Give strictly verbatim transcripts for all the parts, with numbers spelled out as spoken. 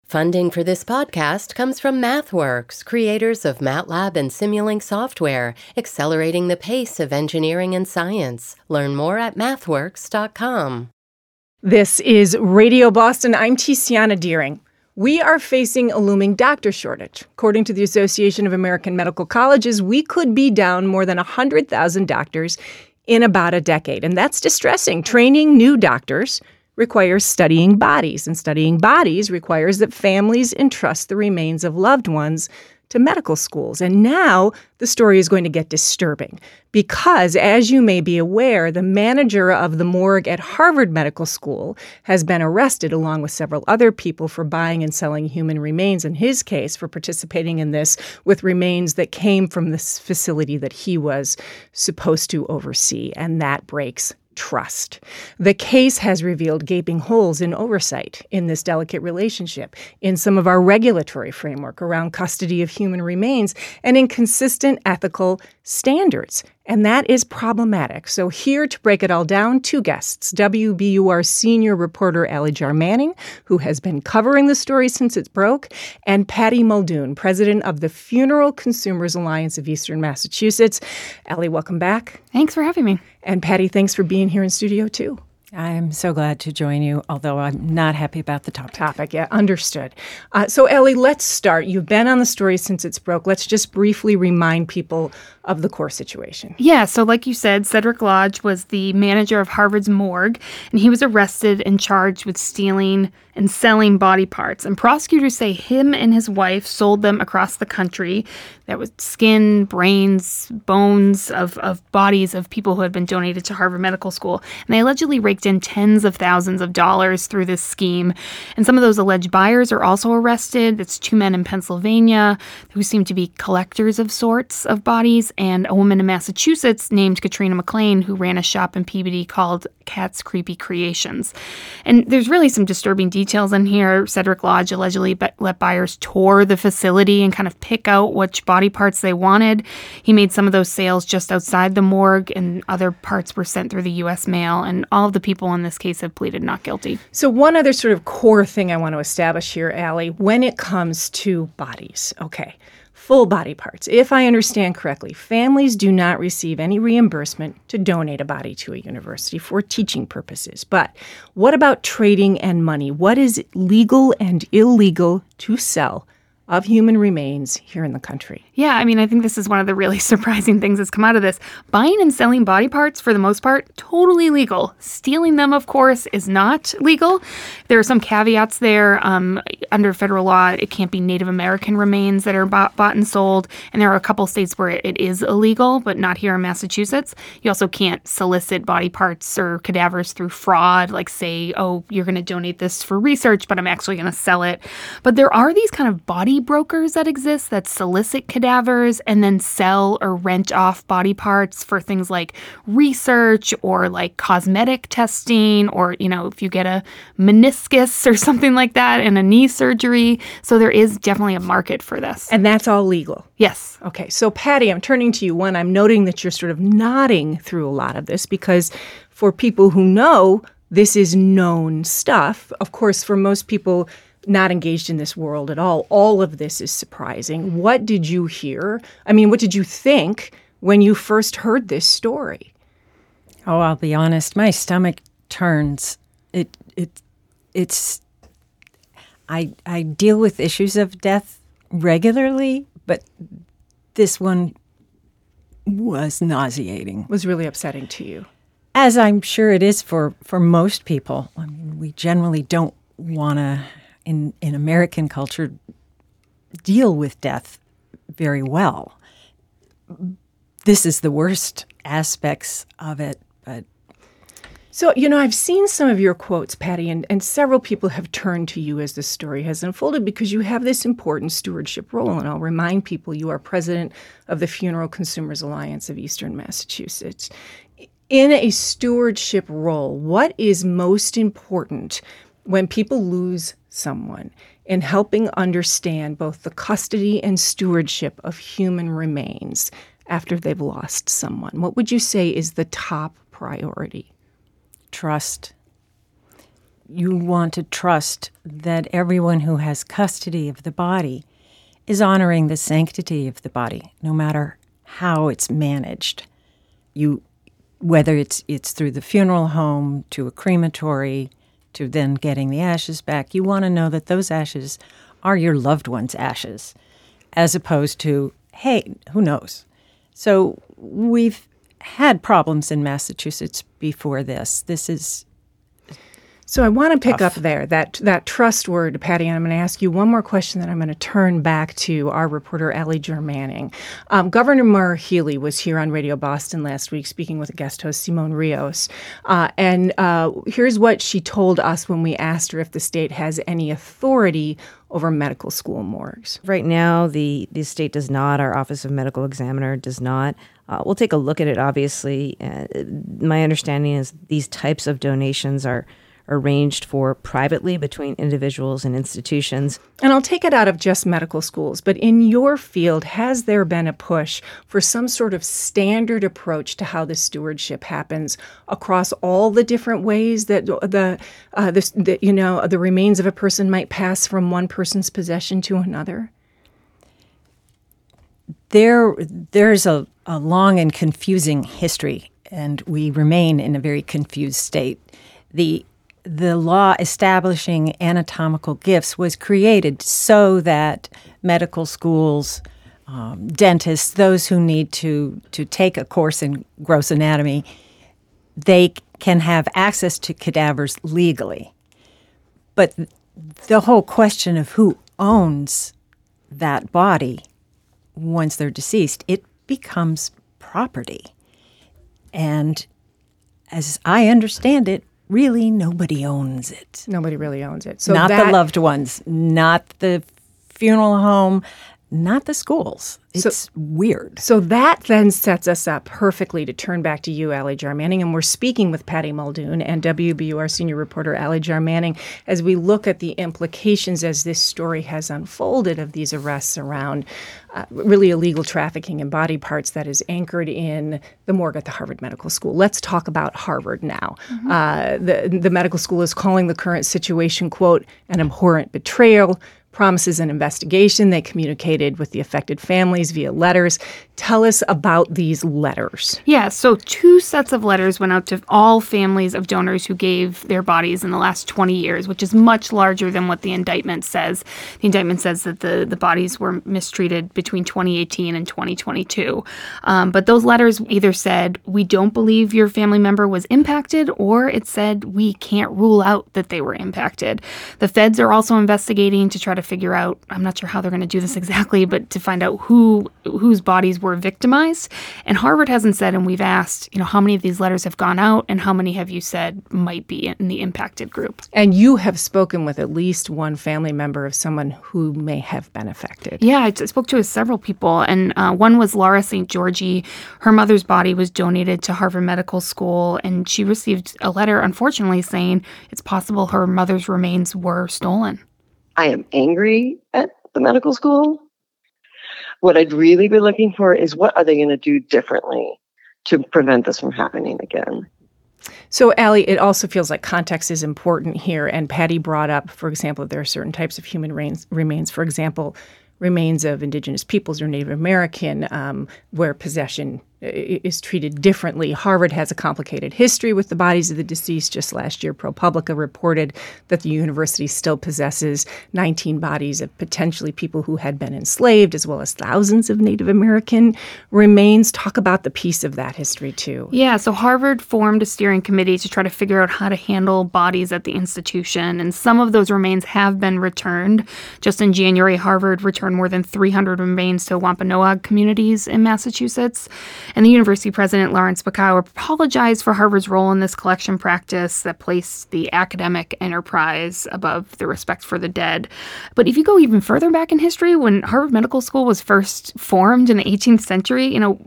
Funding for this podcast comes from MathWorks, creators of MATLAB and Simulink software, accelerating the pace of engineering and science. Learn more at mathworks dot com. This is Radio Boston. I'm Tiziana Deering. We are facing a looming doctor shortage. According to the Association of American Medical Colleges, we could be down more than one hundred thousand doctors in about a decade, and that's distressing. Training new doctors requires studying bodies, and studying bodies requires that families entrust the remains of loved ones to medical schools. And now the story is going to get disturbing because, as you may be aware, the manager of the morgue at Harvard Medical School has been arrested along with several other people for buying and selling human remains, in his case for participating in this with remains that came from this facility that he was supposed to oversee, and that breaks trust. The case has revealed gaping holes in oversight in this delicate relationship, in some of our regulatory framework around custody of human remains, and in consistent ethical standards. And that is problematic. So here to break it all down, two guests. W B U R senior reporter Allie Jar-Manning, who has been covering the story since it broke, and Patty Muldoon, president of the Funeral Consumers Alliance of Eastern Massachusetts. Allie, welcome back. Thanks for having me. And Patty, thanks for being here in studio, too. I'm so glad to join you, although I'm not happy about the topic. Topic, yeah, understood. Uh, so, Ellie, let's start. You've been on the story since it's broke. Let's just briefly remind people of the core situation. Yeah, so like you said, Cedric Lodge was the manager of Harvard's morgue, and he was arrested and charged with stealing and selling body parts. And prosecutors say him and his wife sold them across the country. That was skin, brains, bones of, of bodies of people who had been donated to Harvard Medical School. And they allegedly raked in tens of thousands of dollars through this scheme. And some of those alleged buyers are also arrested. It's two men in Pennsylvania who seem to be collectors of sorts of bodies, and a woman in Massachusetts named Katrina McLean who ran a shop in Peabody called Cat's Creepy Creations. And there's really some disturbing details in here. Cedric Lodge allegedly be- let buyers tour the facility and kind of pick out which body parts they wanted. He made some of those sales just outside the morgue, and other parts were sent through the U S mail. And all of the people in this case have pleaded not guilty. So one other sort of core thing I want to establish here, Allie, when it comes to bodies, okay, full body parts. If I understand correctly, families do not receive any reimbursement to donate a body to a university for teaching purposes. But what about trading and money? What is legal and illegal to sell of human remains here in the country? Yeah, I mean, I think this is one of the really surprising things that's come out of this. Buying and selling body parts, for the most part, totally legal. Stealing them, of course, is not legal. There are some caveats there. Um, under federal law, it can't be Native American remains that are bought, bought and sold. And there are a couple states where it, it is illegal, but not here in Massachusetts. You also can't solicit body parts or cadavers through fraud, like say, oh, you're going to donate this for research, but I'm actually going to sell it. But there are these kind of body brokers that exist that solicit cadavers and then sell or rent off body parts for things like research or like cosmetic testing, or, you know, if you get a meniscus or something like that and a knee surgery. So there is definitely a market for this. And that's all legal? Yes. Okay. So Patty, I'm turning to you. One, I'm noting that you're sort of nodding through a lot of this because for people who know, this is known stuff. Of course, for most people not engaged in this world at all, all of this is surprising. What did you hear? I mean, what did you think when you first heard this story? Oh, I'll be honest, my stomach turns. It it it's I I deal with issues of death regularly, but this one was nauseating. Was really upsetting to you. As I'm sure it is for, for most people. I mean, we generally don't want to, in, in American culture, deal with death very well. This is the worst aspects of it, but... So, you know, I've seen some of your quotes, Patty, and, and several people have turned to you as this story has unfolded because you have this important stewardship role. And I'll remind people you are president of the Funeral Consumers Alliance of Eastern Massachusetts. In a stewardship role, what is most important when people lose someone in helping understand both the custody and stewardship of human remains after they've lost someone? What would you say is the top priority? Trust. you want to trust that everyone who has custody of the body is honoring the sanctity of the body, no matter how it's managed. You, whether it's it's through the funeral home, to a crematory, to then getting the ashes back, you want to know that those ashes are your loved one's ashes, as opposed to, hey, who knows? So we've had problems in Massachusetts before this. This is So I want to pick tough. up there, that that trust word, Patty, and I'm going to ask you one more question that I'm going to turn back to our reporter, Allie Germaning. Um, Governor Maura Healey was here on Radio Boston last week speaking with a guest host, Simone Rios. Uh, and uh, here's what she told us when we asked her if the state has any authority over medical school morgues. Right now, the, the state does not. Our Office of Medical Examiner does not. Uh, we'll take a look at it, obviously. Uh, my understanding is these types of donations are arranged for privately between individuals and institutions. And I'll take it out of just medical schools, but in your field, has there been a push for some sort of standard approach to how the stewardship happens across all the different ways that the, uh, the, the you know, the remains of a person might pass from one person's possession to another? There, there's a, a long and confusing history, and we remain in a very confused state. The The law establishing anatomical gifts was created so that medical schools, um, dentists, those who need to, to take a course in gross anatomy, they can have access to cadavers legally. But the whole question of who owns that body once they're deceased, it becomes property. And as I understand it, really, nobody owns it. Nobody really owns it. So not that, the loved ones, not the funeral home, not the schools. It's So- weird. So that then sets us up perfectly to turn back to you, Allie Jarmanning, and we're speaking with Patty Muldoon and W B U R senior reporter Allie Jarmanning as we look at the implications as this story has unfolded of these arrests around uh, really illegal trafficking in body parts that is anchored in the morgue at the Harvard Medical School. Let's talk about Harvard now. Mm-hmm. Uh, the, the medical school is calling the current situation, quote, an abhorrent betrayal, promises an investigation. They communicated with the affected families via letters. Tell us about these letters. Yeah, so two sets of letters went out to all families of donors who gave their bodies in the last twenty years, which is much larger than what the indictment says. The indictment says that the, the bodies were mistreated between twenty eighteen and twenty twenty-two. Um, but those letters either said, we don't believe your family member was impacted, or it said, we can't rule out that they were impacted. The feds are also investigating to try to figure out, I'm not sure how they're going to do this exactly, but to find out who whose bodies were victimized. And Harvard hasn't said, and we've asked, you know, how many of these letters have gone out and how many have you said might be in the impacted group? And you have spoken with at least one family member of someone who may have been affected. Yeah, I spoke to several people, and uh, one was Laura Saint Georgie. Her mother's body was donated to Harvard Medical School, and she received a letter, unfortunately, saying it's possible her mother's remains were stolen. I am angry at the medical school. What I'd really be looking for is what are they going to do differently to prevent this from happening again? So, Allie, it also feels like context is important here. And Patty brought up, for example, there are certain types of human remains, remains for example, remains of indigenous peoples or Native American, um, where possession is treated differently. Harvard has a complicated history with the bodies of the deceased. Just last year, ProPublica reported that the university still possesses nineteen bodies of potentially people who had been enslaved, as well as thousands of Native American remains. Talk about the piece of that history, too. Yeah, so Harvard formed a steering committee to try to figure out how to handle bodies at the institution, and some of those remains have been returned. Just in January, Harvard returned more than three hundred remains to Wampanoag communities in Massachusetts. And the university president, Lawrence Bacow, apologized for Harvard's role in this collection practice that placed the academic enterprise above the respect for the dead. But if you go even further back in history, when Harvard Medical School was first formed in the eighteenth century, you know,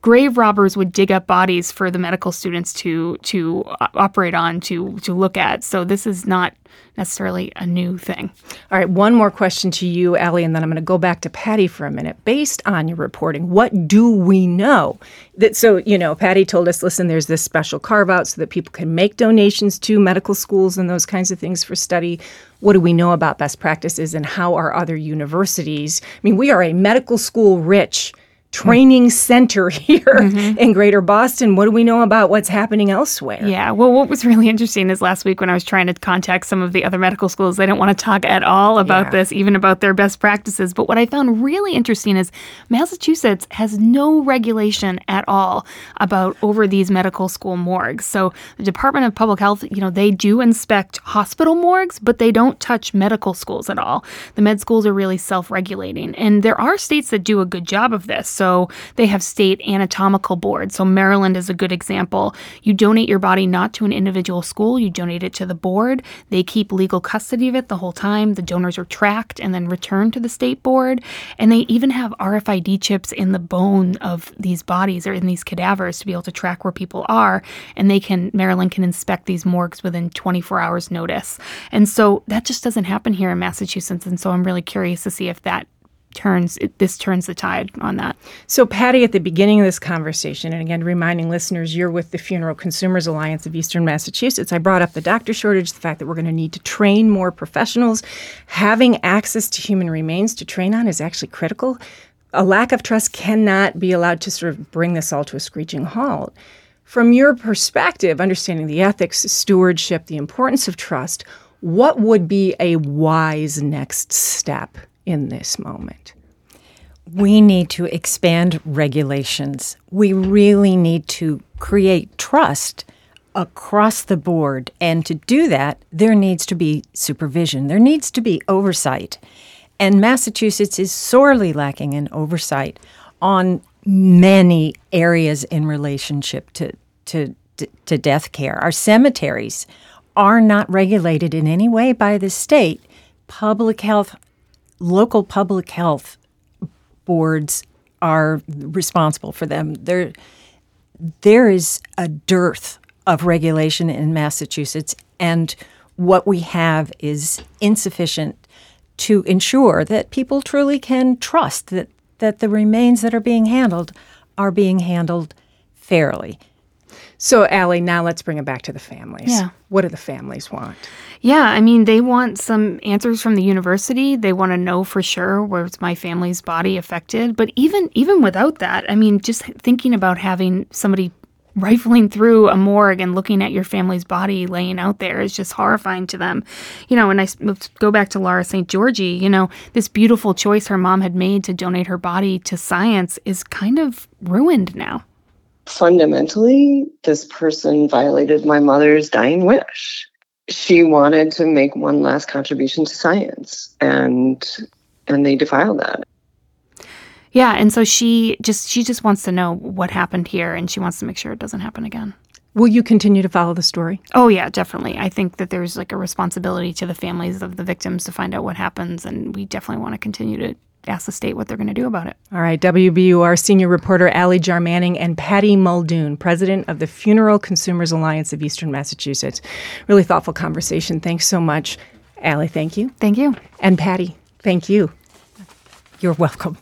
grave robbers would dig up bodies for the medical students to to uh, operate on, to to look at. So this is not necessarily a new thing. All right, one more question to you, Allie, and then I'm going to go back to Patty for a minute. Based on your reporting, what do we know? That so, you know, Patty told us, listen, there's this special carve-out so that people can make donations to medical schools and those kinds of things for study. What do we know about best practices, and how are other universities? I mean, we are a medical school rich training center here mm-hmm. in Greater Boston. What do we know about what's happening elsewhere? Yeah, well, what was really interesting is last week when I was trying to contact some of the other medical schools, they don't want to talk at all about yeah. this, even about their best practices. But what I found really interesting is Massachusetts has no regulation at all about over these medical school morgues. So the Department of Public Health, you know, they do inspect hospital morgues, but they don't touch medical schools at all. The med schools are really self-regulating. And there are states that do a good job of this. So they have state anatomical boards. So Maryland is a good example. You donate your body not to an individual school, you donate it to the board. They keep legal custody of it the whole time. The donors are tracked and then returned to the state board. And they even have R F I D chips in the bone of these bodies or in these cadavers to be able to track where people are. And they can, Maryland can inspect these morgues within twenty-four hours notice. And so that just doesn't happen here in Massachusetts. And so I'm really curious to see if that turns it, this turns the tide on that. So, Patty, at the beginning of this conversation, and again, reminding listeners, you're with the Funeral Consumers Alliance of Eastern Massachusetts. I brought up the doctor shortage, the fact that we're going to need to train more professionals. Having access to human remains to train on is actually critical. A lack of trust cannot be allowed to sort of bring this all to a screeching halt. From your perspective, understanding the ethics, stewardship, the importance of trust, what would be a wise next step in this moment? We need to expand regulations. We really need to create trust across the board. And to do that, there needs to be supervision. There needs to be oversight. And Massachusetts is sorely lacking in oversight on many areas in relationship to, to, to death care. Our cemeteries are not regulated in any way by the state. Public health Local public health boards are responsible for them. There, there is a dearth of regulation in Massachusetts, and what we have is insufficient to ensure that people truly can trust that, that the remains that are being handled are being handled fairly. So, Allie, now let's bring it back to the families. Yeah. What do the families want? Yeah, I mean, they want some answers from the university. They want to know for sure where's my family's body affected. But even even without that, I mean, just thinking about having somebody rifling through a morgue and looking at your family's body laying out there is just horrifying to them. You know, and I go back to Laura Saint Georgi, you know, this beautiful choice her mom had made to donate her body to science is kind of ruined now. Fundamentally, this person violated my mother's dying wish. She wanted to make one last contribution to science, and and they defiled that. Yeah, and so she just she just wants to know what happened here, and she wants to make sure it doesn't happen again. Will you continue to follow the story? Oh, yeah, definitely. I think that there's like a responsibility to the families of the victims to find out what happens, and we definitely want to continue to ask the state what they're going to do about it. All right, W B U R senior reporter Allie Jarmanning and Patty Muldoon, president of the Funeral Consumers Alliance of Eastern Massachusetts. Really thoughtful conversation. Thanks so much. Allie, thank you. Thank you. And Patty, thank you. You're welcome.